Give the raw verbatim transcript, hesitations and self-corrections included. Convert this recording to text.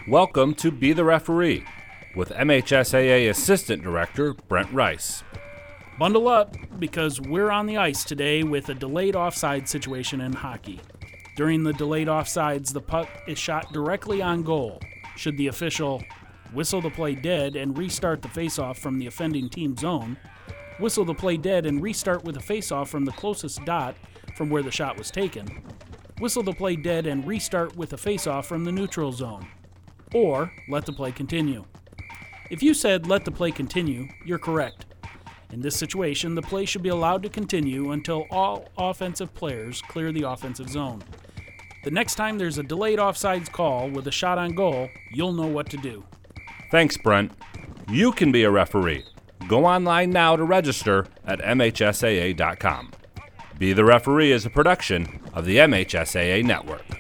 Welcome to Be the Referee with M H S A A Assistant Director Brent Rice. Bundle up because we're on the ice today with a delayed offside situation in hockey. During the delayed offsides, the puck is shot directly on goal. Should the official whistle the play dead and restart the faceoff from the offending team zone, whistle the play dead and restart with a faceoff from the closest dot from where the shot was taken, whistle the play dead and restart with a faceoff from the neutral zone, or let the play continue. If you said let the play continue, you're correct. In this situation, the play should be allowed to continue until all offensive players clear the offensive zone. The next time there's a delayed offsides call with a shot on goal, you'll know what to do. Thanks, Brent. You can be a referee. Go online now to register at M H S A A dot com. Be the Referee is a production of the M H S A A Network.